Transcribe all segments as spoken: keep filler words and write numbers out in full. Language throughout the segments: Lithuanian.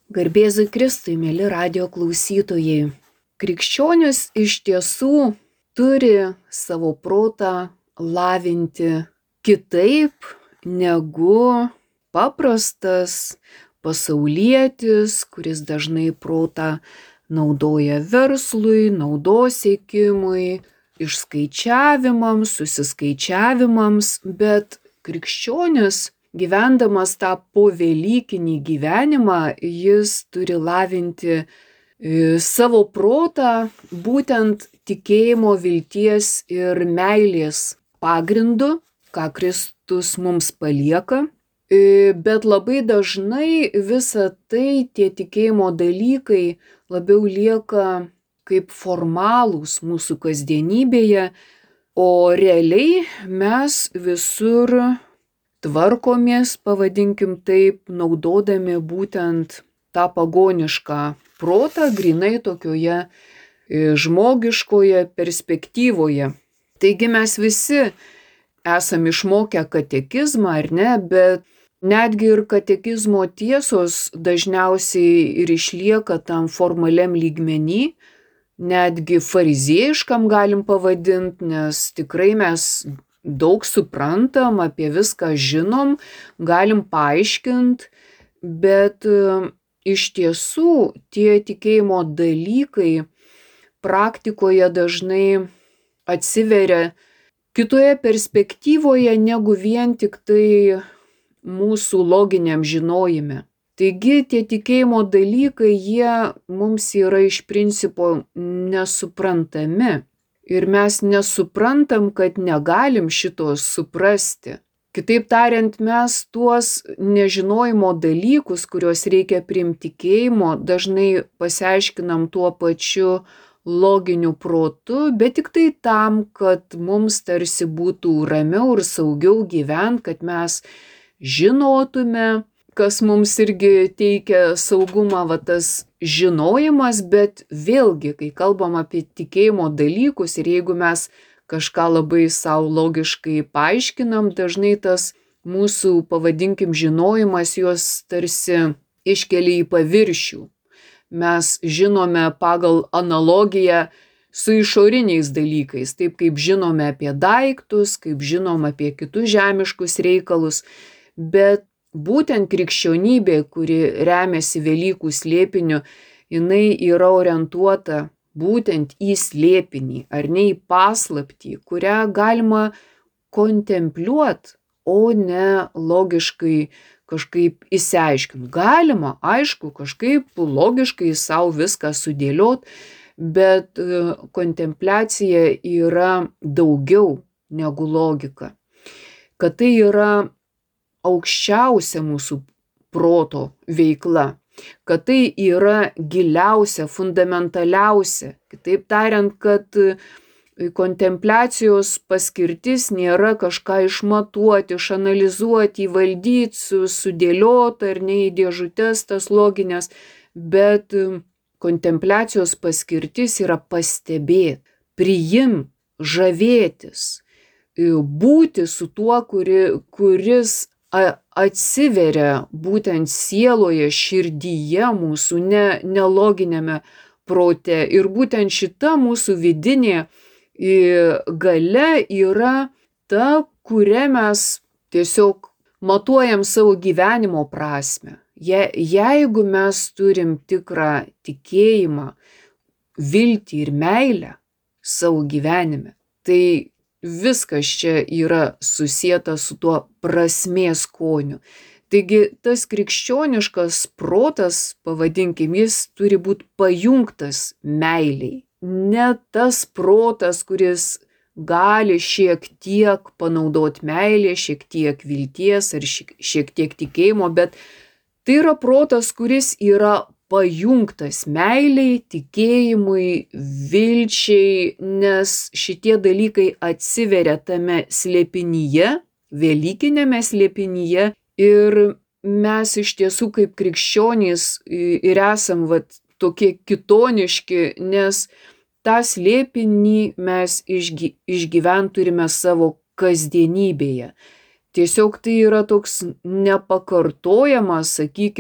Garbėzui Kristui, mėly radijo klausytojai. Krikščionis iš tiesų turi savo protą lavinti kitaip negu paprastas pasaulietis, kuris dažnai protą naudoja verslui, naudos siekimui, išskaičiavimams, susiskaičiavimams, bet krikščionis, gyvendamas tą povelykinį gyvenimą, jis turi lavinti savo protą būtent tikėjimo, vilties ir meilės pagrindu, ką Kristus mums palieka. Bet labai dažnai visa tai, tie tikėjimo dalykai labiau lieka kaip formalūs mūsų kasdienybėje, o realiai mes visur tvarkomės, pavadinkim taip, naudodami būtent tą pagonišką protą grynai tokioje žmogiškoje perspektyvoje. Taigi mes visi esame išmokę katekizmą, ar ne, bet netgi ir katekizmo tiesos dažniausiai ir išlieka tam formaliam lygmenį, netgi fariziejiškam galim pavadinti, nes tikrai mes daug suprantam, apie viską žinom, galim paaiškinti, bet iš tiesų tie tikėjimo dalykai praktikoje dažnai atsiveria kitoje perspektyvoje negu vien tik tai mūsų loginiam žinojime. Taigi tie tikėjimo dalykai, jie mums yra iš principo nesuprantami. Ir mes nesuprantam, kad negalim šito suprasti. Kitaip tariant, mes tuos nežinojimo dalykus, kuriuos reikia priimti tikėjimo, dažnai pasiaiškinam tuo pačiu loginiu protu, bet tik tai tam, kad mums tarsi būtų ramiau ir saugiau gyventi, kad mes žinotume, kas mums irgi teikia saugumą, va tas žinojimas, bet vėlgi, kai kalbam apie tikėjimo dalykus ir jeigu mes kažką labai savo logiškai paaiškinam, dažnai tas mūsų, pavadinkim, žinojimas juos tarsi iškelia į paviršių. Mes žinome pagal analogiją su išoriniais dalykais, taip kaip žinome apie daiktus, kaip žinom apie kitus žemiškus reikalus, bet būtent krikščionybė, kuri remiasi Velykų slėpiniu, jinai yra orientuota būtent į slėpinį, ar ne į paslaptį, kurią galima kontempliuoti, o ne logiškai kažkaip išsiaiškinti. Galima, aišku, kažkaip logiškai savo viską sudėliot, bet kontempliacija yra daugiau negu logika. Kad tai yra aukščiausia mūsų proto veikla, kad tai yra giliausia, fundamentaliausia. Kitaip tariant, kad kontempliacijos paskirtis nėra kažką išmatuoti, išanalizuoti, įvaldyti, sudėlioti ar ne į dėžutes tas loginės, bet kontempliacijos paskirtis yra pastebėti, priimti, žavėtis, būti su tuo, kuri, kuris atsiveria būtent sieloje, širdyje mūsų, ne, ne loginiame prote. Ir būtent šita mūsų vidinė galia yra ta, kuria mes tiesiog matuojam savo gyvenimo prasme. Je, jeigu mes turim tikrą tikėjimą, viltį ir meilę savo gyvenime, tai viskas čia yra susieta su tuo prasmės skoniu. Taigi tas krikščioniškas protas, pavadinkim, jis turi būti pajungtas meiliai. Ne tas protas, kuris gali šiek tiek panaudoti meilę, šiek tiek vilties ar šiek, šiek tiek tikėjimo, bet tai yra protas, kuris yra pajungtas meiliai, tikėjimui, vilčiai, nes šitie dalykai atsiveria tame slėpinyje, velykinėme slėpinyje, ir mes iš tiesų kaip krikščionys ir esam vat, tokie kitoniški, nes tą slėpinį mes išgy, išgyvent turime savo kasdienybėje. Tiesiog tai yra toks nepakartojamas, sakykim,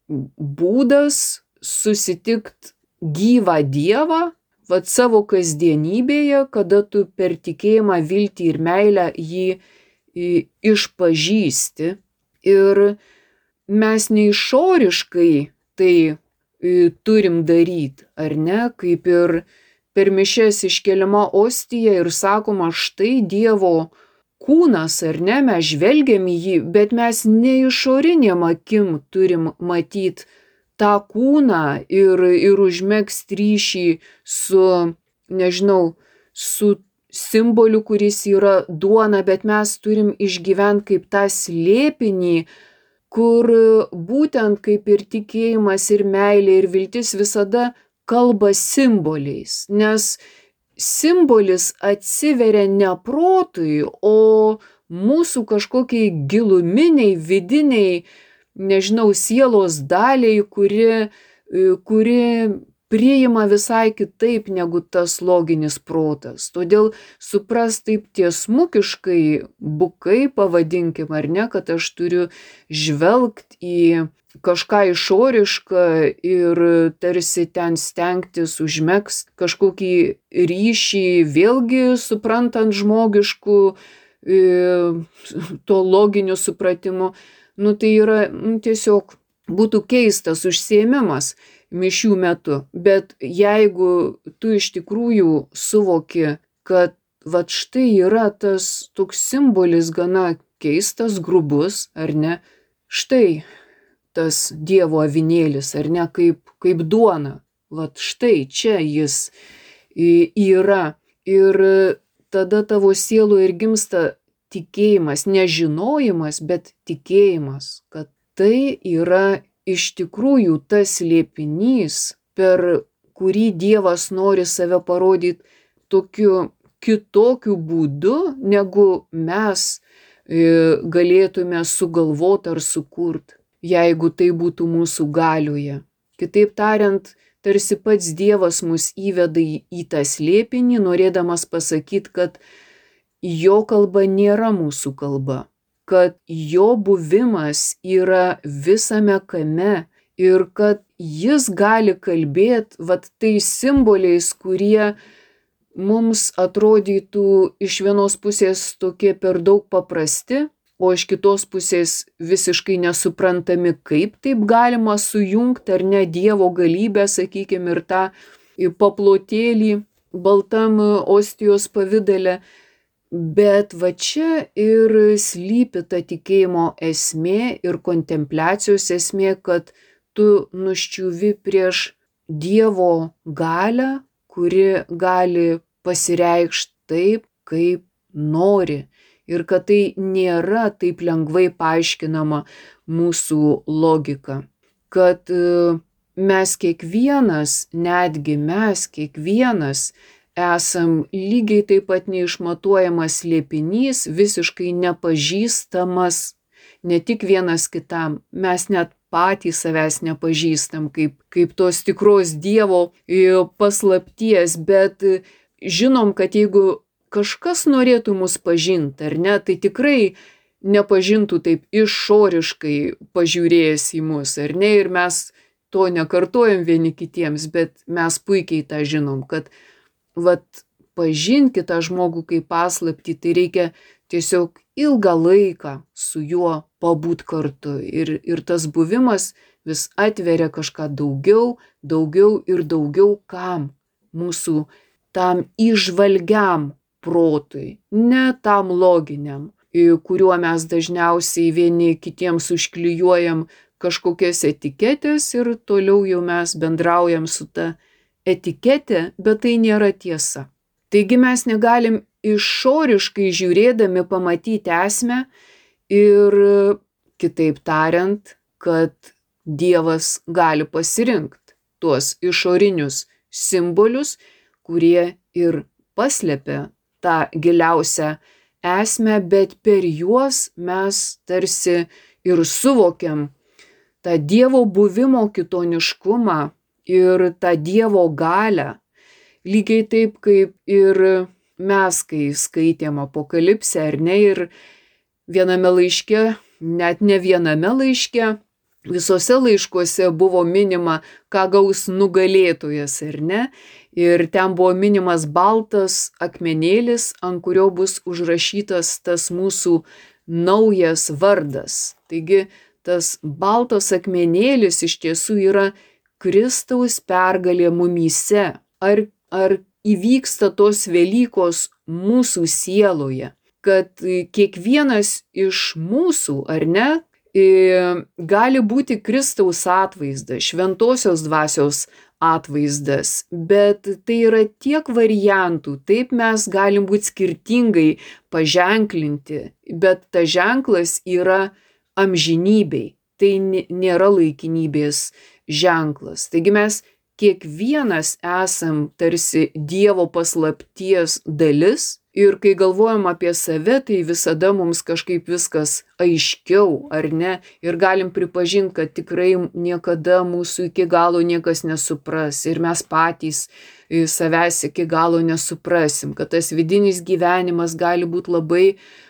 būdas susitikt gyvą Dievą, vat savo kasdienybėje, kada tu per tikėjimą, viltį ir meilę jį išpažįsti. Ir mes neišoriškai tai turim daryti, ar ne, kaip ir per mišias iškeliama ostija ir sakoma, štai Dievo kūnas, ar ne, mes žvelgiam į jį, bet mes ne išorinėm akim turim matyti tą kūną ir, ir užmegzti ryšį su, nežinau, su simboliu, kuris yra duona, bet mes turim išgyventi kaip tą slėpinį, kur būtent kaip ir tikėjimas, ir meilė, ir viltis visada kalba simboliais, nes simbolis atsiveria ne protui, o mūsų kažkokiai giluminiai, vidiniai, nežinau, sielos daliai, kuri, kuri priima visai kitaip negu tas loginis protas. Todėl supras taip tiesmukiškai, bukai pavadinkim, ar ne, kad aš turiu žvelgt į kažką išorišką ir tarsi ten stengtis užmegzt kažkokį ryšį, vėlgi suprantant žmogiškų, to loginiu supratimu. Nu tai yra nu, tiesiog būtų keistas užsiėmimas mišių metu, bet jeigu tu iš tikrųjų suvoki, kad vat štai yra tas toks simbolis gana keistas, grubus, ar ne, štai tas Dievo avinėlis, ar ne, kaip, kaip duona, vat štai čia jis yra ir tada tavo sieloje ir gimsta tikėjimas, nežinojimas, bet tikėjimas, kad tai yra iš tikrųjų tas slėpinys, per kurį Dievas nori save parodyti tokiu kitokiu būdu, negu mes galėtume sugalvoti ar sukurti, jeigu tai būtų mūsų galioje. Kitaip tariant, tarsi pats Dievas mus įveda į tą slėpinį, norėdamas pasakyti, kad jo kalba nėra mūsų kalba, kad jo buvimas yra visame kame ir kad jis gali kalbėti vat tais simboliais, kurie mums atrodytų iš vienos pusės tokie per daug paprasti, o iš kitos pusės visiškai nesuprantami, kaip taip galima sujungti ar ne Dievo galybę, sakykime, ir tą paplotėlį baltam ostijos pavidale. Bet va čia ir slypi ta tikėjimo esmė ir kontempliacijos esmė, kad tu nuščiuvi prieš Dievo galią, kuri gali pasireikšti taip, kaip nori. Ir kad tai nėra taip lengvai paaiškinama mūsų logika. Kad mes kiekvienas, netgi mes kiekvienas, esam lygiai taip pat neišmatuojamas slėpinys, visiškai nepažįstamas, ne tik vienas kitam, mes net patys savęs nepažįstam, kaip, kaip tos tikros Dievo paslapties, bet žinom, kad jeigu kažkas norėtų mus pažinti, ar ne, tai tikrai nepažintų taip išoriškai pažiūrėjęs į mus, ar ne, ir mes to nekartojam vieni kitiems, bet mes puikiai tą žinom, kad vat pažinti kitą žmogų kaip paslaptį, tai reikia tiesiog ilgą laiką su juo pabūt kartu. Ir, ir tas buvimas vis atveria kažką daugiau, daugiau ir daugiau kam? Mūsų tam įžvalgiam protui, ne tam loginiam, kuriuo mes dažniausiai vieni kitiems užklijuojam kažkokias etiketės ir toliau jau mes bendraujam su ta etiketė, bet tai nėra tiesa. Taigi mes negalim išoriškai žiūrėdami pamatyti esmę ir, kitaip tariant, kad Dievas gali pasirinkti tuos išorinius simbolius, kurie ir paslepia tą giliausią esmę, bet per juos mes tarsi ir suvokiam tą Dievo buvimo kitoniškumą ir tą Dievo galią. Lygiai taip, kaip ir mes, kai skaitėm Apokalipsę, ar ne, ir viename laiške, net ne viename laiške, Visose laiškuose buvo minima, ką gaus nugalėtojas, ar ne? Ir ten buvo minimas baltas akmenėlis, ant kurio bus užrašytas tas mūsų naujas vardas. Taigi tas baltas akmenėlis iš tiesų yra Kristaus pergalė mumyse. Ar, ar įvyksta tos Velykos mūsų sieloje, kad kiekvienas iš mūsų, ar ne, gali būti Kristaus atvaizdas, šventosios dvasios atvaizdas, bet tai yra tiek variantų, taip mes galim būti skirtingai paženklinti, bet tas ženklas yra amžinybei, tai nėra laikinybės ženklas. Taigi mes kiekvienas esam tarsi Dievo paslapties dalis. Ir kai galvojam apie save, tai visada mums kažkaip viskas aiškiau, ar ne? Ir galim pripažinti, kad tikrai niekada mūsų iki galo niekas nesupras. Ir mes patys savęs iki galo nesuprasim, kad tas vidinis gyvenimas gali būti labai,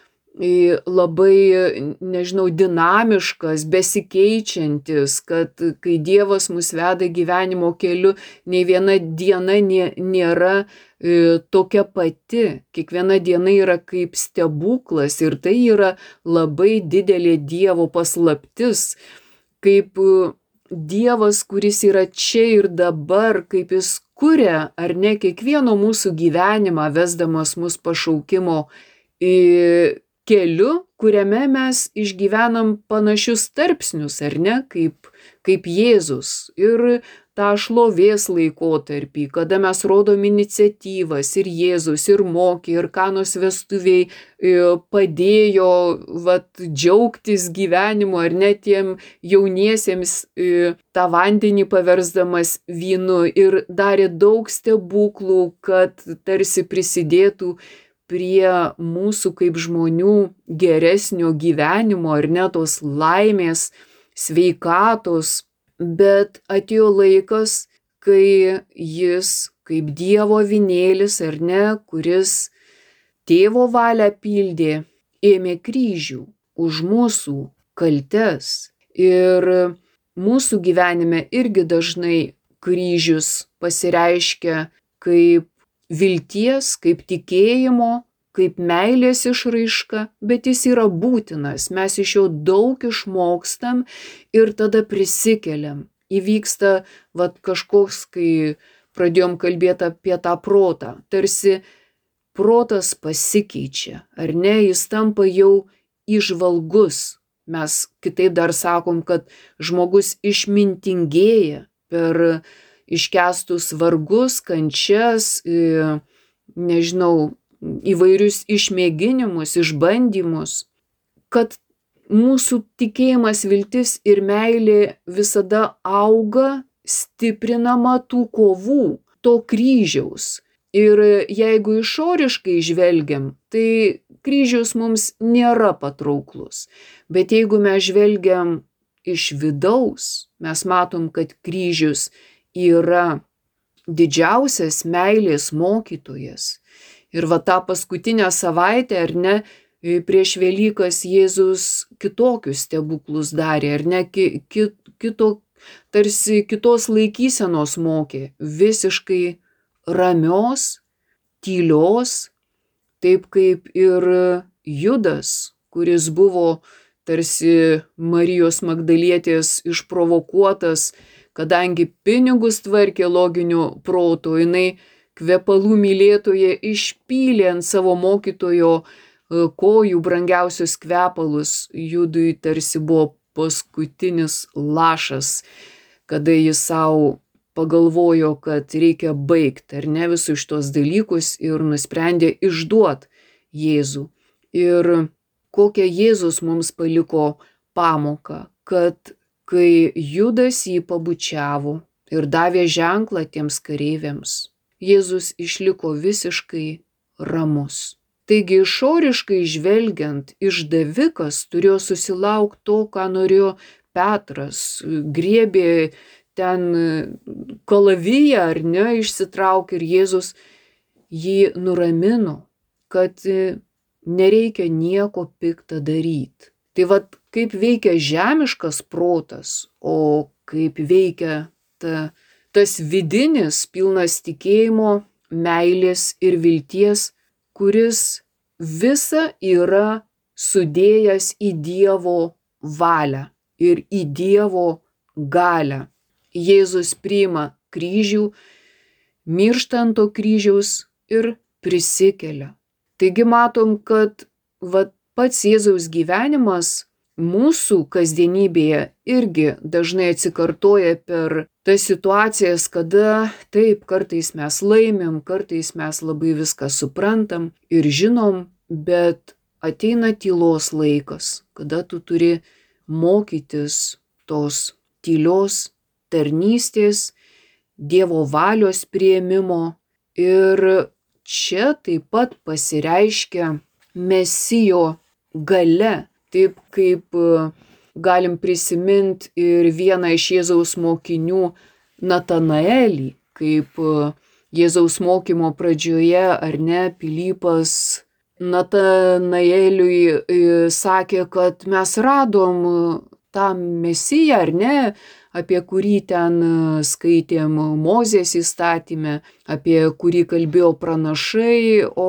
labai, nežinau, dinamiškas, besikeičiantis, kad kai Dievas mus veda gyvenimo keliu, nei viena diena nėra tokia pati. Kiekviena diena yra kaip stebuklas ir tai yra labai didelė Dievo paslaptis. Kaip Dievas, kuris yra čia ir dabar, kaip jis kuria, ar ne, kiekvieno mūsų gyvenimą, vesdamas mus pašaukimo keliu, kuriame mes išgyvenam panašius tarpsnius, ar ne, kaip, kaip Jėzus. Ir tą šlovės laikotarpį, kada mes rodom iniciatyvas, ir Jėzus, ir mokė, ir Kanos vestuviai padėjo vat, džiaugtis gyvenimu, ar ne, tiem jauniesiems tą vandenį paversdamas vynu, ir darė daug stebuklų, kad tarsi prisidėtų prie mūsų kaip žmonių geresnio gyvenimo, ar ne, tos laimės, sveikatos. Bet atėjo laikas, kai jis, kaip Dievo avinėlis, ar ne, kuris tėvo valią pildė, ėmė kryžių už mūsų kaltes. Ir mūsų gyvenime irgi dažnai kryžius pasireiškia kaip vilties, kaip tikėjimo, kaip meilės išraiška, bet jis yra būtinas, mes iš jo daug išmokstam ir tada prisikeliam. Įvyksta vat, kažkoks, kai pradėjom kalbėti apie tą protą, tarsi protas pasikeičia, ar ne, jis tampa jau įžvalgus. Mes kitaip dar sakom, kad žmogus išmintingėja per iškęstus vargus, kančias, nežinau, įvairius išmėginimus, išbandymus, kad mūsų tikėjimas, viltis ir meilė visada auga, stiprinama tų kovų, to kryžiaus. Ir jeigu išoriškai žvelgiam, tai kryžius mums nėra patrauklus. Bet jeigu mes žvelgiam iš vidaus, mes matom, kad kryžius yra didžiausias meilės mokytojas. Ir va tą paskutinę savaitę, ar ne, prieš Velykas Jėzus kitokius stebuklus darė, ar ne, ki, ki, kito, tarsi kitos laikysenos mokė, visiškai ramios, tylios, taip kaip ir Judas, kuris buvo tarsi Marijos Magdalietės išprovokuotas, kadangi pinigus tvarkė loginiu protu, jinai kvepalų mylėtoje išpylė ant savo mokytojo kojų brangiausius kvepalus. Judui tarsi buvo paskutinis lašas, kada jis savo pagalvojo, kad reikia baigti, ar ne, visus šitos dalykus, ir nusprendė išduot Jėzų. Ir kokią Jėzus mums paliko pamoką, kad kai Judas jį pabučiavo ir davė ženklą tiems kareiviams, Jėzus išliko visiškai ramus. Taigi išoriškai žvelgiant, išdavikas turėjo susilaukti to, ką norėjo Petras, griebė ten kalaviją, ar ne, išsitraukė, ir Jėzus jį nuramino, kad nereikia nieko pikta daryti. Tai vat, kaip veikia žemiškas protas, o kaip veikia ta, tas vidinis, pilnas tikėjimo, meilės ir vilties, kuris visa yra sudėjęs į Dievo valią ir į Dievo galią. Jėzus priima kryžių, miršta ant to kryžiaus ir prisikelia. Taigi matom, kad va, pats Jėzaus gyvenimas mūsų kasdienybėje irgi dažnai atsikartoja per tas situacijas, kada taip, kartais mes laimim, kartais mes labai viską suprantam ir žinom, bet ateina tylos laikas, kada tu turi mokytis tos tylios tarnystės, Dievo valios priėmimo ir čia taip pat pasireiškia Mesijo galia, taip kaip galim prisiminti ir vieną iš Jėzaus mokinių Natanaelį, kaip Jėzaus mokymo pradžioje, ar ne, Pilypas Natanaeliui sakė, kad mes radom tą Mesiją, ar ne, apie kurį ten skaitėm Mozės įstatyme, apie kurį kalbėjo pranašai, o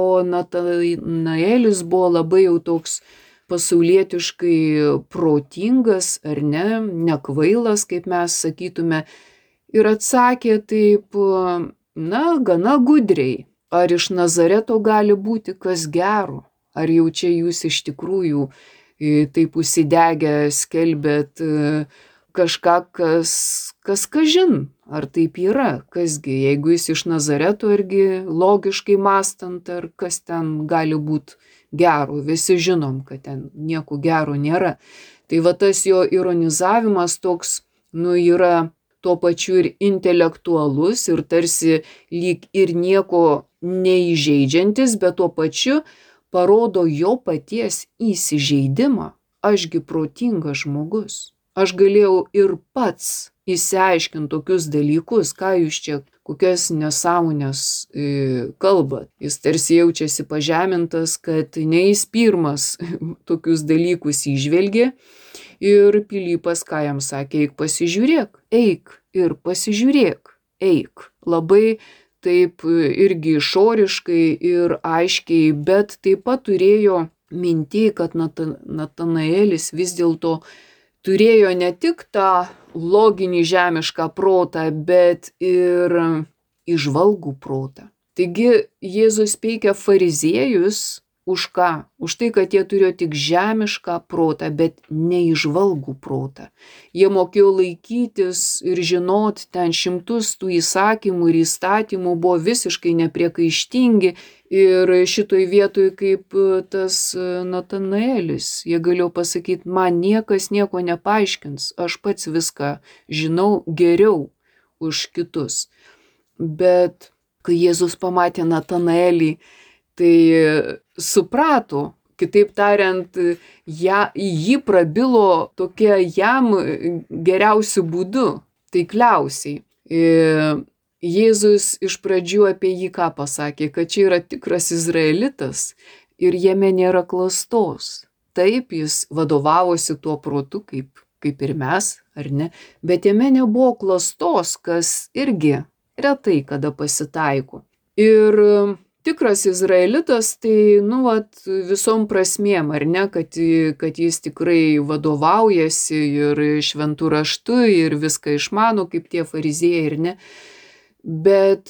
Natanaelis buvo labai jau toks pasaulietiškai protingas, ar ne, nekvailas, kaip mes sakytume, ir atsakė taip, na, gana gudriai, ar iš Nazareto gali būti kas gero, ar jau čia jūs iš tikrųjų taip užsidegę skelbėt kažką, kas, kas kažin, ar taip yra, kasgi, jeigu jis iš Nazareto irgi logiškai mąstant, ar kas ten gali būti gero, visi žinom, kad ten nieko gero nėra. Tai va tas jo ironizavimas toks, nu, yra tuo pačiu ir intelektualus ir tarsi lyg ir nieko neįžeidžiantis, bet tuo pačiu parodo jo paties įsižeidimą. Ašgi protingas žmogus. Aš galėjau ir pats įsiaiškinti tokius dalykus, ką jūs čia, kokias nesąmonės e, kalbat. Jis tarsi jaučiasi pažemintas, kad ne jis pirmas tokius dalykus įžvelgė. Ir Pilypas ką jam sakė, eik pasižiūrėk, eik ir pasižiūrėk, eik. Labai taip irgi išoriškai ir aiškiai, bet taip pat turėjo mintį, kad Natanaelis vis dėlto turėjo ne tik tą loginį žemišką protą, bet ir įžvalgų protą. Taigi Jėzus peikia fariziejus už ką? Už tai, kad jie turėjo tik žemišką protą, bet neįžvalgų protą. Jie mokėjo laikytis ir žinot ten šimtus tų įsakymų ir įstatymų, buvo visiškai nepriekaištingi. Ir šitoj vietoj kaip tas Natanaelis, jie galėjo pasakyti, man niekas nieko nepaaiškins, aš pats viską žinau geriau už kitus. Bet kai Jėzus pamatė Natanaelį, tai suprato, kitaip tariant, ja, jį prabilo tokia jam geriausiu būdu, taikliausiai. Ir Jėzus iš pradžių apie jį ką pasakė, kad čia yra tikras izraelitas ir jame nėra klastos. Taip, jis vadovavosi tuo protu, kaip, kaip ir mes, ar ne, bet jame nebuvo klastos, kas irgi retai kada pasitaiko. Ir tikras izraelitas, tai, nu, vat, visom prasmėm, ar ne, kad, kad jis tikrai vadovaujasi ir šventų raštu ir viską išmano, kaip tie fariziejai, ir ne. Bet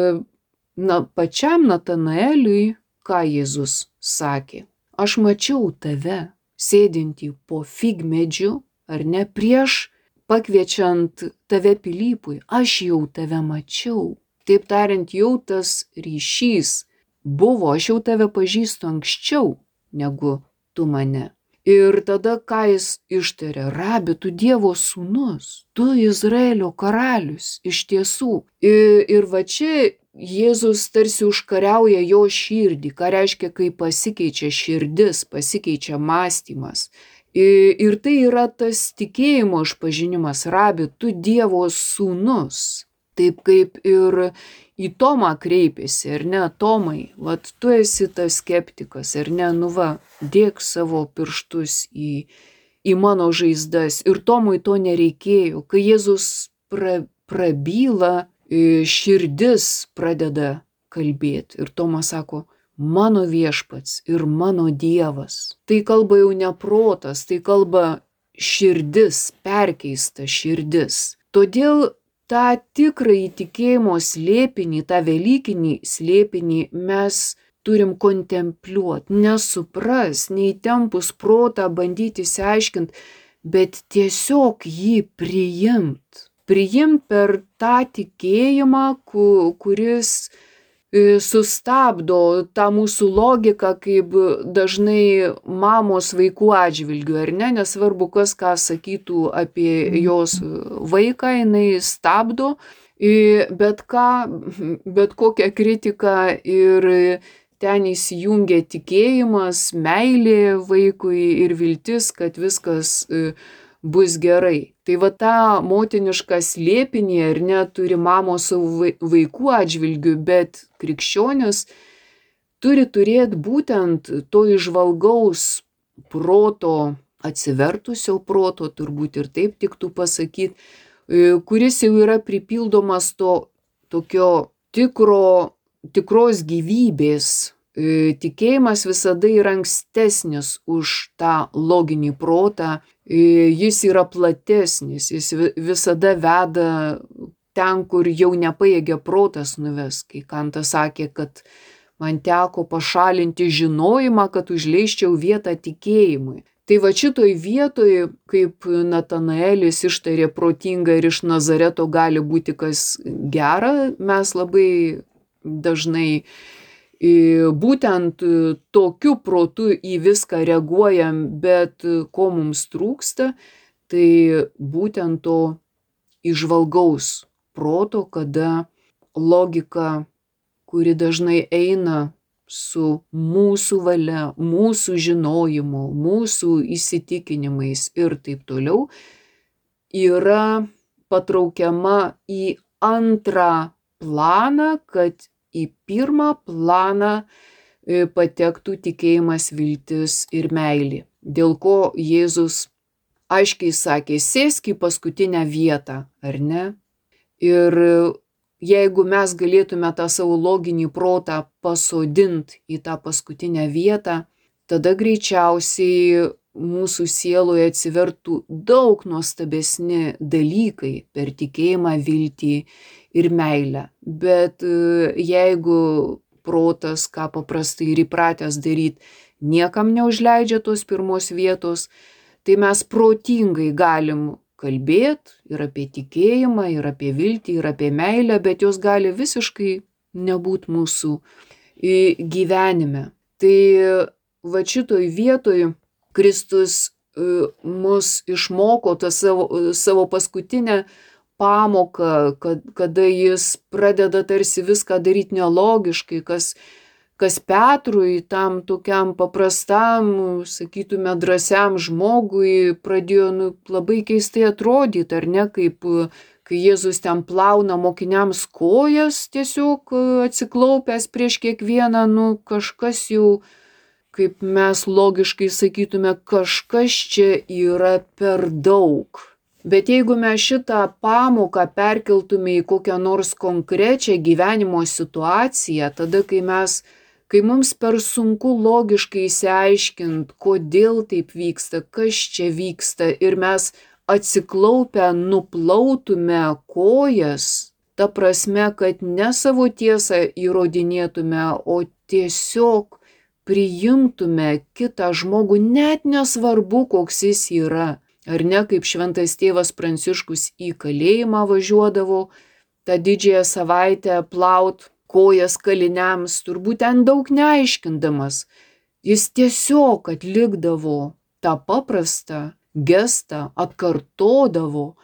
na, pačiam Natanaeliui, ką Jėzus sakė, aš mačiau tave sėdintį po figmedžiu, ar ne, prieš pakviečiant tave Pilypui, aš jau tave mačiau. Taip tariant, jau tas ryšys buvo, aš jau tave pažįstu anksčiau negu tu mane. Ir tada ką jis ištarė, Rabi, tu Dievo sūnus, tu Izraelio karalius, iš tiesų. Ir, ir va čia Jėzus tarsi užkariauja jo širdį, ką reiškia, kai pasikeičia širdis, pasikeičia mąstymas. Ir, ir tai yra tas tikėjimo išpažinimas, Rabi, tu Dievo sūnus. Taip kaip ir į Tomą kreipėsi, ar ne, Tomai, vat tu esi tas skeptikas, ar ne, nu va, dėk savo pirštus į, į mano žaizdas. Ir Tomui to nereikėjo. Kai Jėzus pra, prabyla, širdis pradeda kalbėti. Ir Tomas sako, mano viešpats ir mano Dievas. Tai kalba jau ne protas, tai kalba širdis, perkeista širdis. Todėl tą tikrąjį tikėjimo slėpinį, tą velykinį slėpinį mes turim kontempliuoti, nesupras, neįtempus protą, bandyti išsiaiškinti, bet tiesiog jį priimt. Priimt per tą tikėjimą, kuris sustabdo tą mūsų logiką, kaip dažnai mamos vaikų atžvilgių, ar ne, nesvarbu, kas ką sakytų apie jos vaiką, jinai stabdo, bet ką, bet kokią kritiką ir ten įsijungia tikėjimas, meilė vaikui ir viltis, kad viskas bus gerai. Tai va tą motinišką slėpinį, ar ne, turi mamos savo vaikų atžvilgių, bet krikščionis turi turėti būtent to įžvalgaus proto, atsivertusio proto, turbūt ir taip tiktų pasakyti, kuris jau yra pripildomas to tokio tikro, tikros gyvybės. Tikėjimas visada yra ankstesnis už tą loginį protą, jis yra platesnis, jis visada veda ten, kur jau nepajėgia protas nuves. Kai Kantas sakė, kad man teko pašalinti žinojimą, kad užleisčiau vietą tikėjimui. Tai va šitoj vietoj, kaip Natanaelis ištarė protinga ir iš Nazareto gali būti kas gera, mes labai dažnai būtent tokiu protu į viską reaguojam, bet ko mums trūksta, tai būtent to įžvalgaus proto, kada logika, kuri dažnai eina su mūsų valia, mūsų žinojimu, mūsų įsitikinimais ir taip toliau, yra patraukiama į antrą planą, kad į pirmą planą patektų tikėjimas, viltis ir meilė. Dėl ko Jėzus aiškiai sakė, sėsk į paskutinę vietą, ar ne? Ir jeigu mes galėtume tą savo loginį protą pasodinti į tą paskutinę vietą, tada greičiausiai mūsų sieloje atsivertų daug nuostabesni dalykai per tikėjimą, viltį ir meilę. Bet jeigu protas, ką paprastai ir įpratęs daryti, niekam neužleidžia tos pirmos vietos, tai mes protingai galim kalbėti ir apie tikėjimą, ir apie viltį, ir apie meilę, bet jos gali visiškai nebūti mūsų gyvenime. Tai va šitoj vietoj Kristus mus išmoko tą savo, savo paskutinę pamoką, kad, kada jis pradeda tarsi viską daryti nelogiškai, kas, kas Petrui, tam tokiam paprastam, sakytume, drąsiam žmogui pradėjo nu, labai keistai atrodyti, ar ne, kaip kai Jėzus ten plauna mokiniams kojas, tiesiog atsiklaupęs prieš kiekvieną, nu kažkas jau, kaip mes logiškai sakytume, kažkas čia yra per daug. Bet jeigu mes šitą pamoką perkeltume į kokią nors konkrečią gyvenimo situaciją, tada kai mes, kai mums per sunku logiškai išsiaiškinti, kodėl taip vyksta, kas čia vyksta, ir mes atsiklaupę nuplautume kojas, ta prasme, kad ne savo tiesą įrodinėtume, o tiesiog priimtume kitą žmogų, net nesvarbu, koks jis yra. Ar ne, kaip šventas tėvas Pranciškus į kalėjimą važiuodavo, tą didžiąją savaitę plaut kojas kaliniams, turbūt ten daug neaiškindamas. Jis tiesiog atlikdavo tą paprastą gestą, atkartodavo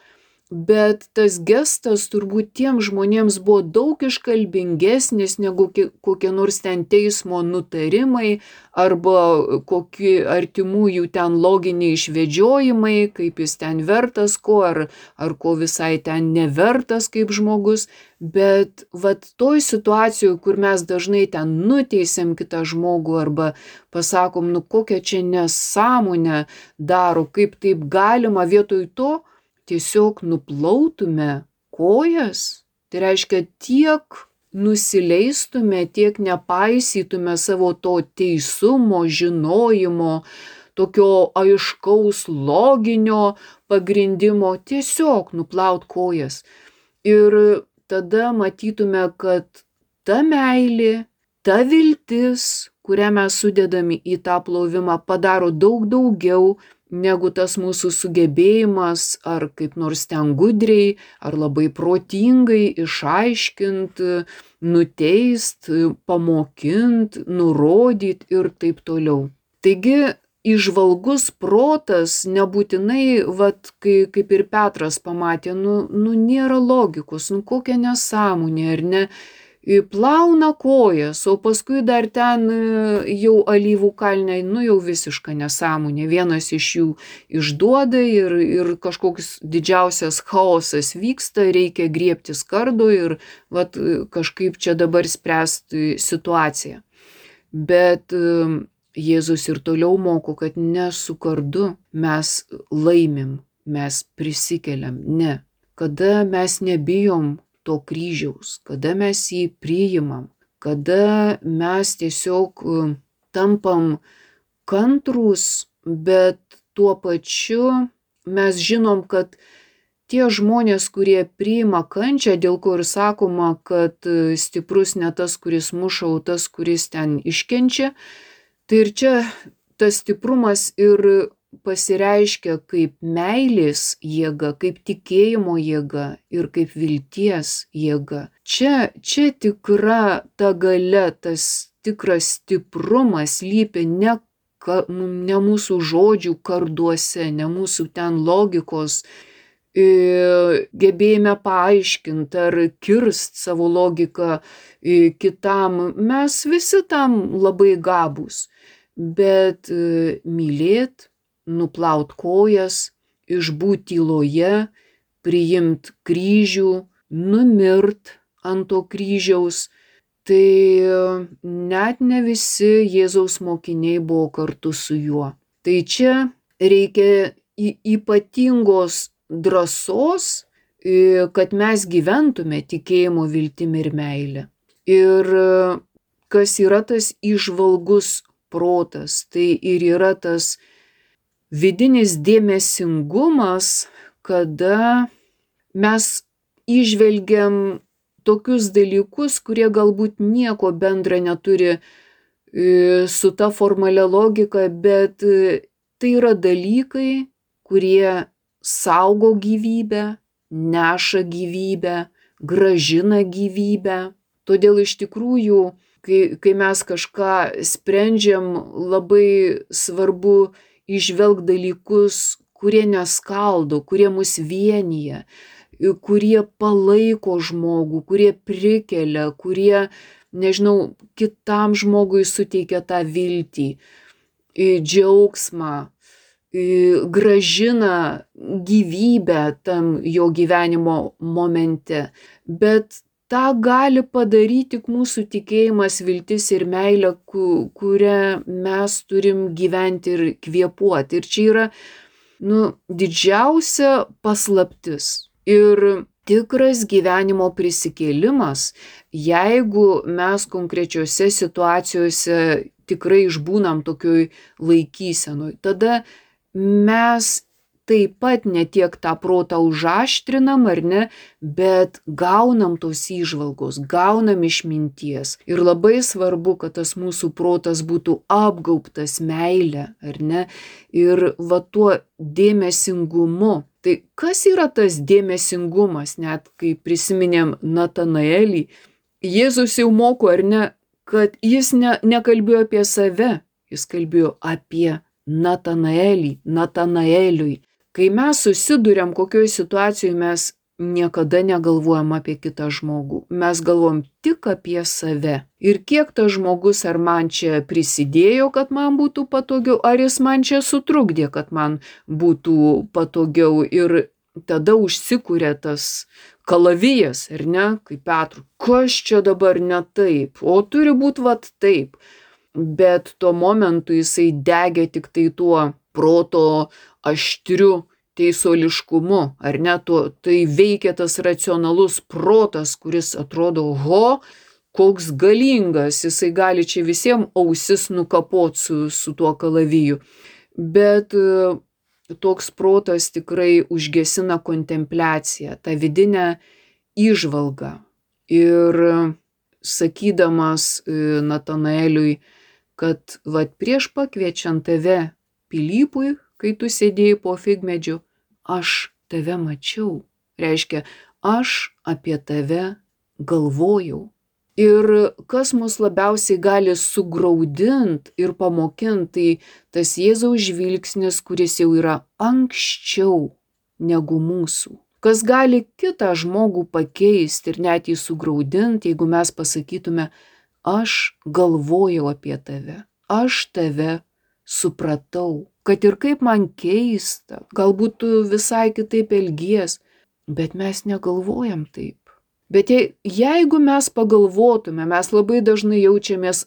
Bet tas gestas turbūt tiem žmonėms buvo daug iškalbingesnis negu kokie nors ten teismo nutarimai arba kokie artimųjų ten loginiai išvedžiojimai, kaip jis ten vertas ko, ar, ar ko visai ten nevertas kaip žmogus. Bet vat toj situacijoje, kur mes dažnai ten nuteisiam kitą žmogų arba pasakom, nu kokią čia nesąmonę daro, kaip taip galima, vietoj to tiesiog nuplautume kojas, tai reiškia tiek nusileistume, tiek nepaisytume savo to teisumo, žinojimo, tokio aiškaus loginio pagrindimo, tiesiog nuplaut kojas. Ir tada matytume, kad ta meilė, ta viltis, kurią mes sudedame į tą plovimą, padaro daug daugiau negu tas mūsų sugebėjimas ar kaip nors ten gudriai, ar labai protingai išaiškint, nuteist, pamokint, nurodyt ir taip toliau. Taigi, įžvalgus protas nebūtinai, vat, kai, kaip ir Petras pamatė, nu, nu nėra logikos, nu kokia nesąmonė, ar ne? Plauna kojas, o paskui dar ten jau alyvų kalne, nu jau visiška nesąmonė. Vienas iš jų išduoda ir, ir kažkoks didžiausias chaosas vyksta, reikia griebtis kardo ir vat, kažkaip čia dabar spręsti situaciją. Bet Jėzus ir toliau moko, kad ne su kardu mes laimim, mes prisikeliam, ne. Kada mes nebijom to kryžiaus, kada mes jį priimam, kada mes tiesiog tampam kantrūs, bet tuo pačiu mes žinom, kad tie žmonės, kurie priima kančią, dėl ko ir sakoma, kad stiprus ne tas, kuris muša, o tas, kuris ten iškenčia, tai ir čia tas stiprumas ir pasireiškia kaip meilės jėga, kaip tikėjimo jėga ir kaip vilties jėga. Čia, čia tikra ta galia, tas tikras stiprumas slypi ne, ne mūsų žodžių karduose, ne mūsų ten logikos gebėjime paaiškinti ar kirst savo logiką kitam. Mes visi tam labai gabūs, bet mylėt, nuplaut kojas, išbūt tyloje, priimt kryžių, numirt ant to kryžiaus, tai net ne visi Jėzaus mokiniai buvo kartu su juo. Tai čia reikia ypatingos drąsos, kad mes gyventume tikėjimo viltimi ir meilę. Ir kas yra tas įžvalgus protas, tai ir yra tas vidinis dėmesingumas, kada mes įžvelgiam tokius dalykus, kurie galbūt nieko bendra neturi su ta formalia logika, bet tai yra dalykai, kurie saugo gyvybę, neša gyvybę, gražina gyvybę. Todėl iš tikrųjų, kai, kai mes kažką sprendžiam, labai svarbu įžvelgt dalykus, kurie neskaldo, kurie mus vienyje, kurie palaiko žmogų, kurie prikelia, kurie, nežinau, kitam žmogui suteikia tą viltį, džiaugsmą, gražina gyvybę tam jo gyvenimo momente. Bet tą gali padaryti tik mūsų tikėjimas, viltis ir meilė, kurią mes turim gyventi ir kvėpuoti. Ir čia yra nu, didžiausia paslaptis. Ir tikras gyvenimo prisikėlimas, jeigu mes konkrečiose situacijose tikrai išbūnam tokioj laikysenoj, tada mes taip pat ne tiek tą protą užaštrinam, ar ne, bet gaunam tos įžvalgos, gaunam išminties. Ir labai svarbu, kad tas mūsų protas būtų apgaubtas meile, ar ne, ir va tuo dėmesingumu. Tai kas yra tas dėmesingumas, net kai prisiminėm Natanaelį, Jėzus jau moko, ar ne, kad jis ne, nekalbėjo apie save, jis kalbėjo apie Natanaelį, Natanaeliui, Kai mes susiduriam kokioj situacijoj, mes niekada negalvojam apie kitą žmogų. Mes galvojam tik apie save. Ir kiek tas žmogus, ar man čia prisidėjo, kad man būtų patogiau, ar jis man čia sutrukdė, kad man būtų patogiau. Ir tada užsikuria tas kalavijas, ar ne, kaip Petrui. Kas čia dabar ne taip? O turi būti vat taip. Bet tuo momentu jisai degė tik tai tuo proto aštriu teisuoliškumu, ar ne, tuo, tai veikia tas racionalus protas, kuris atrodo, ho, koks galingas, jisai gali čia visiems ausis nukapot su, su tuo kalaviju. Bet toks protas tikrai užgesina kontempliaciją, tą vidinę įžvalgą. Ir sakydamas Natanaeliui, kad vat prieš pakviečiant tave Pilypui, kai tu sėdėjai po figmedžiu, aš tave mačiau. Reiškia, aš apie tave galvojau. Ir kas mus labiausiai gali sugraudint ir pamokint, tai tas Jėzaus žvilgsnis, kuris jau yra anksčiau negu mūsų. Kas gali kitą žmogų pakeisti ir net jį sugraudint, jeigu mes pasakytume, aš galvojau apie tave, aš tave supratau, kad ir kaip man keista, galbūt tu visai kitaip elgies, bet mes negalvojam taip. Bet je, jeigu mes pagalvotume, mes labai dažnai jaučiamės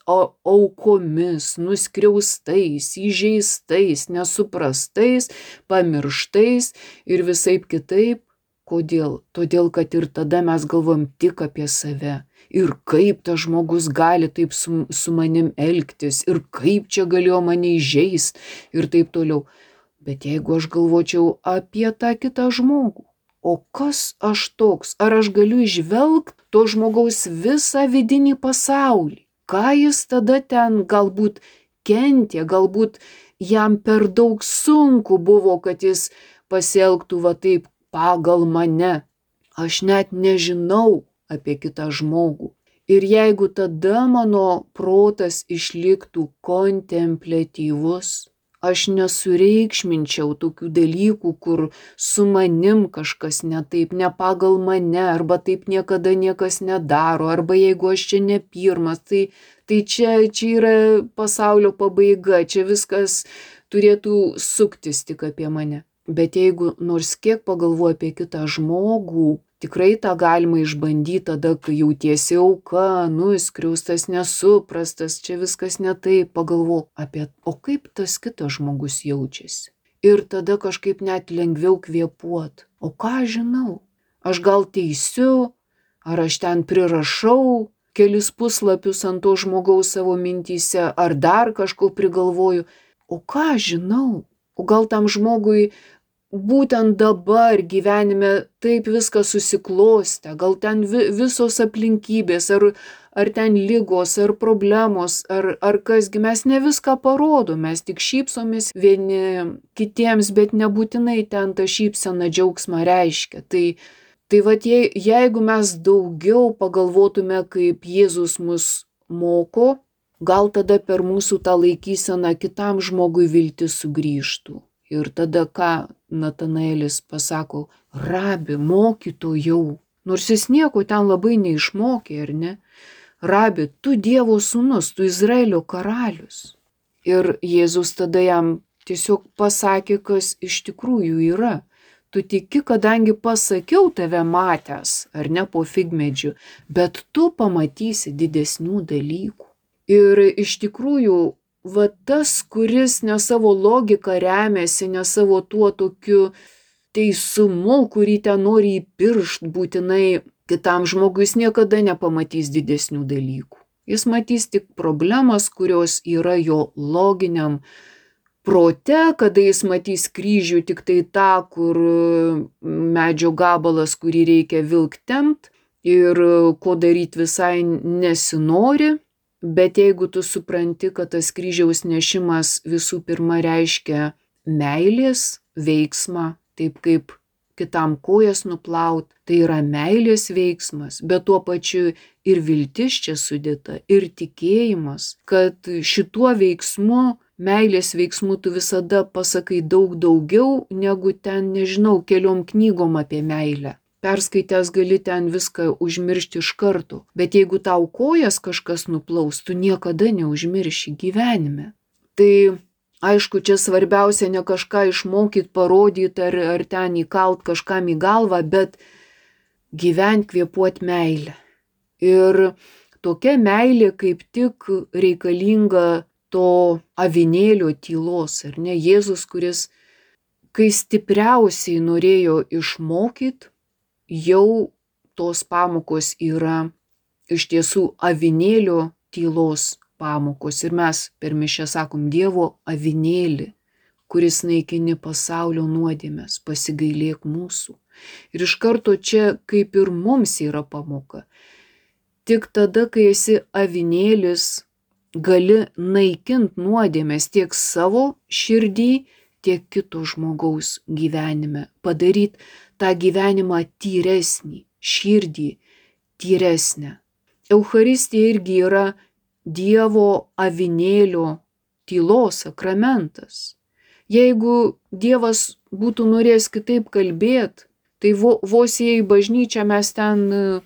aukomis, nuskriaustais, įžeistais, nesuprastais, pamirštais ir visaip kitaip. Kodėl? Todėl, kad ir tada mes galvom tik apie save. Ir kaip tas žmogus gali taip su, su manim elgtis, ir kaip čia galėjo mane įžeist, ir taip toliau. Bet jeigu aš galvočiau apie tą kitą žmogų, o kas aš toks? Ar aš galiu įžvelgti to žmogaus visą vidinį pasaulį? Ką jis tada ten galbūt kentė, galbūt jam per daug sunku buvo, kad jis pasielgtų va taip pagal mane. Aš net nežinau apie kitą žmogų. Ir jeigu tada mano protas išliktų kontempliatyvus, aš nesureikšminčiau tokių dalykų, kur su manim kažkas ne taip, ne pagal mane, arba taip niekada niekas nedaro, arba jeigu aš čia ne pirmas, tai, tai čia, čia yra pasaulio pabaiga, čia viskas turėtų suktis tik apie mane. Bet jeigu nors kiek pagalvoju apie kitą žmogų, tikrai tą galima išbandyti tada, kai jautiesi auka, nuskriaustas, nesuprastas, čia viskas ne taip, pagalvok apie, o kaip tas kitas žmogus jaučiasi. Ir tada kažkaip net lengviau kvėpuot. O ką žinau? Aš gal teisiu, ar aš ten prirašau kelis puslapius ant to žmogaus savo mintyse, ar dar kažko prigalvoju. O ką žinau? O gal tam žmogui būtent dabar gyvenime taip viskas susiklostė, gal ten vi, visos aplinkybės, ar, ar ten ligos, ar problemos, ar, ar kasgi, mes ne viską parodom, mes tik šypsomės vieni kitiems, bet nebūtinai ten ta šypsena džiaugsmą reiškia. Tai, tai vat, je, jeigu mes daugiau pagalvotume, kaip Jėzus mus moko, gal tada per mūsų tą laikyseną kitam žmogui viltis sugrįžtų. Ir tada ką Natanaelis pasako, rabi, mokytojau, nors jis nieko ten labai neišmokė, ar ne? Rabi, tu Dievo sūnus, tu Izraelio karalius. Ir Jėzus tada jam tiesiog pasakė, kas iš tikrųjų yra. Tu tiki, kadangi pasakiau tave matęs, ar ne, po figmedžiu, bet tu pamatysi didesnių dalykų. Ir iš tikrųjų, va tas, kuris ne savo logika remiasi, ne savo tuo tokiu teisumu, kurį ten nori įpiršt būtinai kitam žmogui, jis niekada nepamatys didesnių dalykų. Jis matys tik problemas, kurios yra jo loginiam prote, kada jis matys kryžių tik tai tą, kur medžio gabalas, kurį reikia vilktemt ir ko daryti visai nesinori. Bet jeigu tu supranti, kad tas kryžiaus nešimas visų pirma reiškia meilės veiksmą, taip kaip kitam kojas nuplaut, tai yra meilės veiksmas, bet tuo pačiu ir viltis čia sudėta, ir tikėjimas, kad šituo veiksmu meilės veiksmų tu visada pasakai daug daugiau, negu ten, nežinau, keliom knygom apie meilę. Perskaitęs gali ten viską užmiršti iš karto. Bet jeigu tau kojas kažkas nuplaus, tu niekada neužmirši gyvenime. Tai aišku, čia svarbiausia ne kažką išmokyti, parodyti ar, ar ten įkalt kažkam į galvą, bet gyvent, kvėpuot meilę. Ir tokia meilė kaip tik reikalinga to avinėlio tylos, ar ne? Jėzus, kuris, kai stipriausiai norėjo išmokyti, jau tos pamokos yra iš tiesų avinėlio tylos pamokos. Ir mes per mišią sakom, Dievo avinėli, kuris naikini pasaulio nuodėmes, pasigailėk mūsų. Ir iš karto čia kaip ir mums yra pamoka. Tik tada, kai esi avinėlis, gali naikint nuodėmes tiek savo širdį, tiek kito žmogaus gyvenime. Padaryti tą gyvenimą tyresnį, širdį tyresnę. Eucharistija irgi yra Dievo avinėlio tylos sakramentas. Jeigu Dievas būtų norėjęs kitaip kalbėti, tai vo, vos jei į bažnyčią mes ten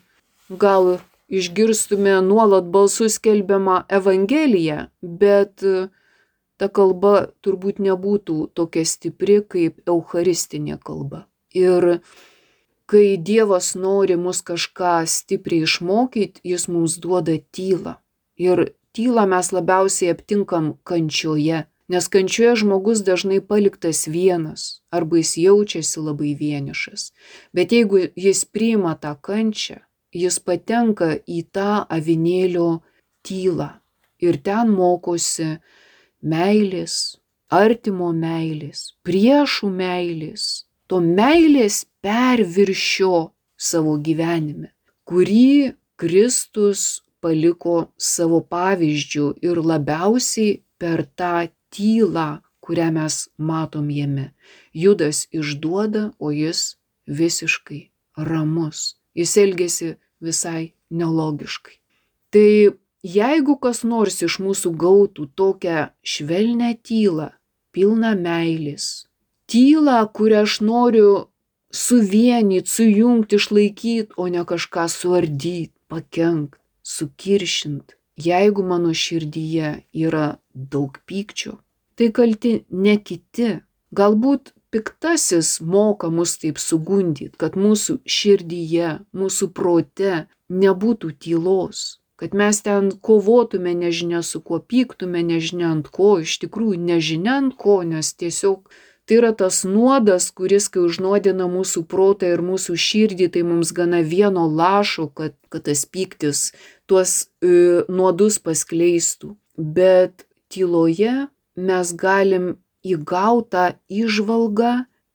gal išgirstume nuolat balsų skelbiamą Evangeliją, bet ta kalba turbūt nebūtų tokia stipri kaip eucharistinė kalba. Ir kai Dievas nori mus kažką stipriai išmokyti, jis mums duoda tylą. Ir tylą mes labiausiai aptinkam kančioje, nes kančioje žmogus dažnai paliktas vienas, arba jis jaučiasi labai vienišas. Bet jeigu jis priima tą kančią, jis patenka į tą avinėlio tylą ir ten mokosi meilės, artimo meilės, priešų meilės, to meilės perviršio savo gyvenime, kurį Kristus paliko savo pavyzdžiu ir labiausiai per tą tylą, kurią mes matom jame. Judas išduoda, o jis visiškai ramus. Jis elgėsi visai nelogiškai. Tai jeigu kas nors iš mūsų gautų tokią švelnią tylą, pilną meilės, tylą, kurią aš noriu suvienyti, sujungti, išlaikyti, o ne kažką suardyti, pakenkt, sukiršint. Jeigu mano širdyje yra daug pykčio, tai kalti ne kiti. Galbūt piktasis moka mus taip sugundyti, kad mūsų širdyje, mūsų prote nebūtų tylos, kad mes ten kovotume nežinia su kuo, pyktume nežinia ant ko, iš tikrųjų nežinia ant ko, nes tiesiog tai yra tas nuodas, kuris, kai užnuodina mūsų protą ir mūsų širdį, tai mums gana vieno lašo, kad, kad tas pyktis tuos e, nuodus paskleistų. Bet tyloje mes galim įgauti tą įžvalgą,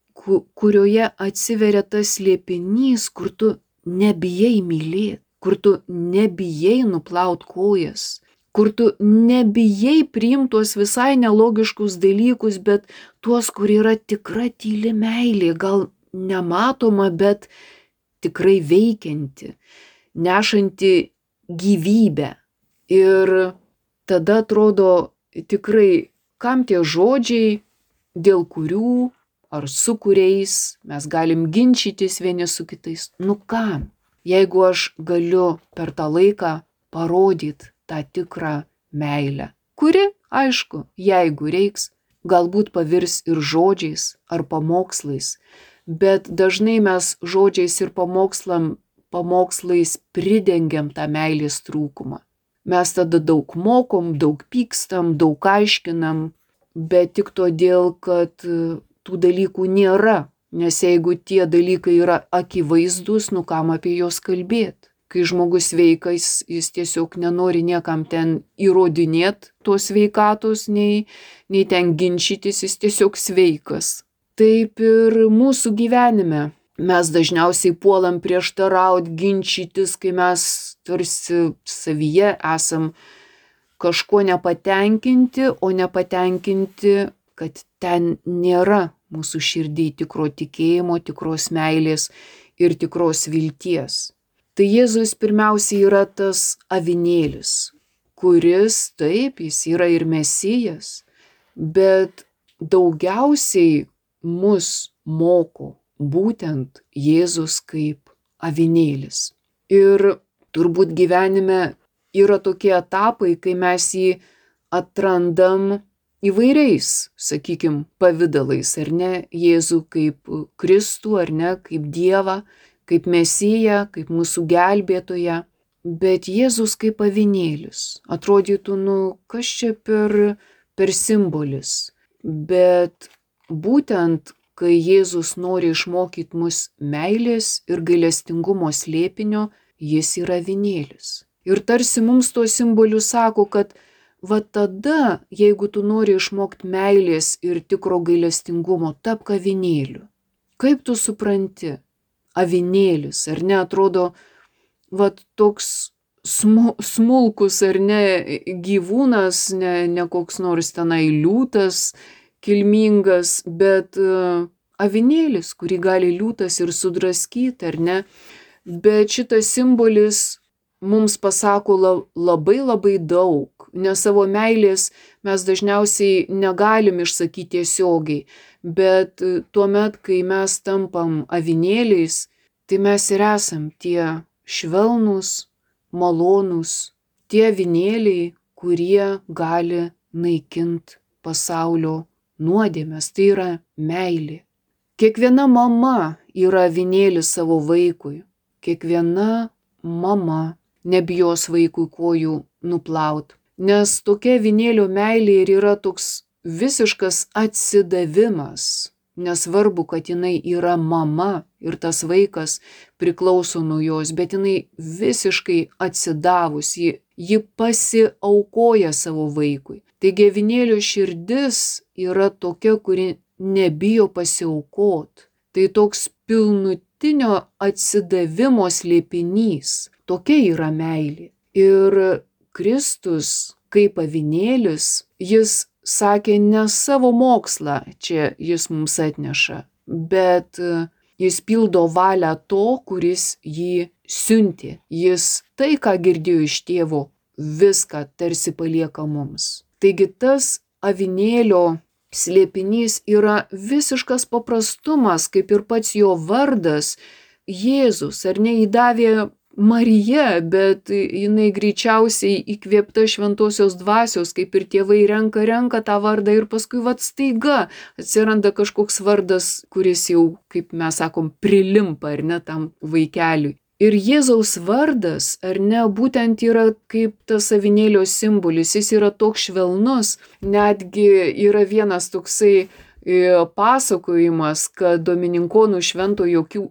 kurioje atsiveria tas slėpinys, kur tu nebijai mylėti, kur tu nebijai nuplaut kojas, kur tu nebijai priimti tuos visai nelogiškus dalykus, bet tuos, kur yra tikra tyli meilė, gal nematoma, bet tikrai veikianti, nešanti gyvybę. Ir tada atrodo tikrai, kam tie žodžiai, dėl kurių ar su kuriais mes galim ginčytis vieni su kitais. Nu kam? Jeigu aš galiu per tą laiką parodyti tą tikrą meilę, kuri, aišku, jeigu reiks, galbūt pavirs ir žodžiais ar pamokslais, bet dažnai mes žodžiais ir pamokslam, pamokslais pridengiam tą meilės trūkumą. Mes tada daug mokom, daug pykstam, daug aiškinam, bet tik todėl, kad tų dalykų nėra, nes jeigu tie dalykai yra akivaizdus, nu kam apie juos kalbėti? Kai žmogus sveikas, jis tiesiog nenori niekam ten įrodinėti tos sveikatos, nei, nei ten ginčytis, jis tiesiog sveikas. Taip ir mūsų gyvenime. Mes dažniausiai puolam prieštaraut, ginčytis, kai mes tarsi savyje esam kažko nepatenkinti, o nepatenkinti, kad ten nėra mūsų širdį tikro tikėjimo, tikros meilės ir tikros vilties. Tai Jėzus pirmiausiai yra tas avinėlis, kuris, taip, jis yra ir Mesijas, bet daugiausiai mus moko būtent Jėzus kaip avinėlis. Ir turbūt gyvenime yra tokie etapai, kai mes jį atrandam įvairiais, sakykim, pavidalais, ar ne, Jėzų kaip Kristų, ar ne, kaip Dievą, kaip Mesiją, kaip mūsų gelbėtoją, bet Jėzus kaip avinėlis. Atrodytų, nu, kas čia per, per simbolis, bet būtent, kai Jėzus nori išmokyti mus meilės ir gailestingumo slėpinio, jis yra avinėlis. Ir tarsi mums tuo simboliu sako, kad va tada, jeigu tu nori išmokti meilės ir tikro gailestingumo, tapk avinėliu. Kaip tu supranti? Avinėlis, ar ne, atrodo, va toks smu, smulkus, ar ne, gyvūnas, ne, ne koks nors tenai liūtas, kilmingas, bet uh, avinėlis, kurį gali liūtas ir sudraskyti, ar ne, bet šitas simbolis mums pasako labai labai daug, nes savo meilės mes dažniausiai negalim išsakyti tiesiogiai, bet tuomet, kai mes tampam avinėliais, tai mes ir esam tie švelnūs, malonūs, tie avinėliai, kurie gali naikinti pasaulio nuodėmes, tai yra meilė. Kiekviena mama yra avinėlis savo vaikui, kiekviena mama nebijos vaikui kojų nuplaut, nes tokia avinėlio meilė ir yra toks visiškas atsidavimas, nesvarbu, kad jinai yra mama ir tas vaikas priklauso nuo jos, bet jinai visiškai atsidavus, ji, ji pasiaukoja savo vaikui. Taigi avinėlio širdis yra tokia, kuri nebijo pasiaukot. Tai toks pilnutinio atsidavimo slėpinys. Tokia yra meilė. Ir Kristus, kaip avinėlis, jis sakė, ne savo mokslą čia jis mums atneša, bet jis pildo valią to, kuris jį siuntė. Jis tai, ką girdėjo iš tėvo, viską tarsi palieka mums. Taigi tas avinėlio slėpinys yra visiškas paprastumas, kaip ir pats jo vardas, Jėzus, ar ne, įdavė Marija, bet jinai greičiausiai įkvėpta šventosios dvasios, kaip ir tėvai renka, renka tą vardą ir paskui vat staiga atsiranda kažkoks vardas, kuris jau, kaip mes sakom, prilimpa, ar ne, tam vaikeliui. Ir Jėzaus vardas, ar ne, būtent yra kaip tas avinėlio simbolis, jis yra toks švelnus, netgi yra vienas toksai pasakojimas, kad domininkonų švento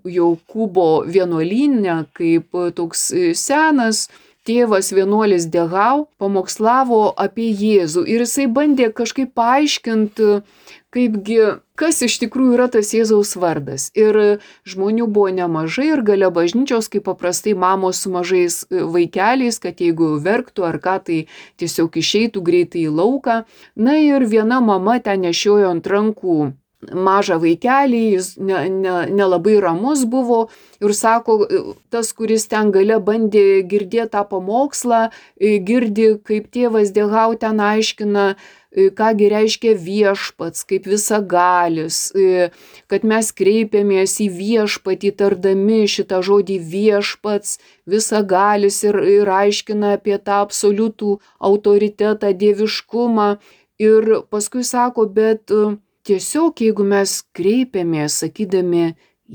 Jokūbo vienuolyne, kaip toks senas tėvas vienuolis Dehau pamokslavo apie Jėzų ir jisai bandė kažkaip paaiškinti, kaipgi, kas iš tikrųjų yra tas Jėzaus vardas. Ir žmonių buvo nemažai ir gale bažnyčios, kaip paprastai mamos su mažais vaikeliais, kad jeigu verktų ar ką, tai tiesiog išeitų greitai į lauką. Na ir viena mama ten nešiojo ant rankų mažą vaikelį, jis nelabai ne, ne ramus buvo ir sako, tas, kuris ten gale bandė girdėti tą pamokslą, girdi, kaip tėvas Dehau ten aiškina, kągi reiškia viešpats, kaip visagalis, kad mes kreipiamės į viešpatį, tardami šitą žodį viešpats, visagalis ir, ir aiškina apie tą absoliutų autoritetą, dieviškumą. Ir paskui sako, bet tiesiog jeigu mes kreipiamės, sakydami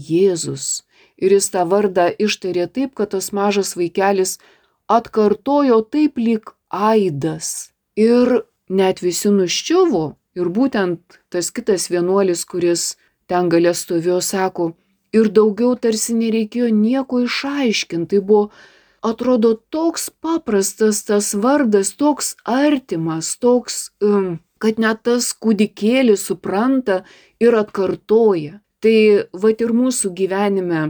Jėzus, ir jis tą vardą ištarė taip, kad tas mažas vaikelis atkartojo taip lyg aidas. Ir net visi nuščiuvo ir būtent tas kitas vienuolis, kuris ten gale stovėjo, sako, ir daugiau tarsi nereikėjo nieko išaiškinti. Tai buvo, atrodo, toks paprastas tas vardas, toks artimas, toks, um, kad net tas kūdikėlis supranta ir atkartoja. Tai vat ir mūsų gyvenime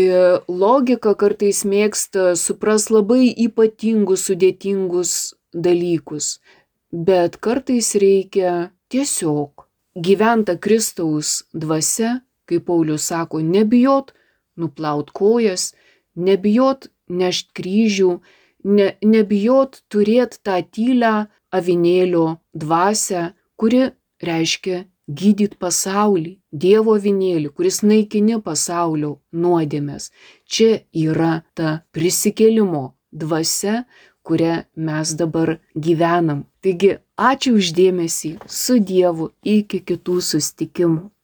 logika kartais mėgsta supras labai ypatingus, sudėtingus dalykus. Bet kartais reikia tiesiog gyventa Kristaus dvasia, kaip Paulius sako, nebijot nuplaut kojas, nebijot nešt kryžių, ne, nebijot turėti tą tylę avinėlio dvasią, kuri reiškia gydyt pasaulį, Dievo avinėlį, kuris naikini pasaulio nuodėmes. Čia yra ta prisikėlimo dvasia, kurią mes dabar gyvenam. Taigi, ačiū už dėmesį, su Dievu, iki kitų susitikimų.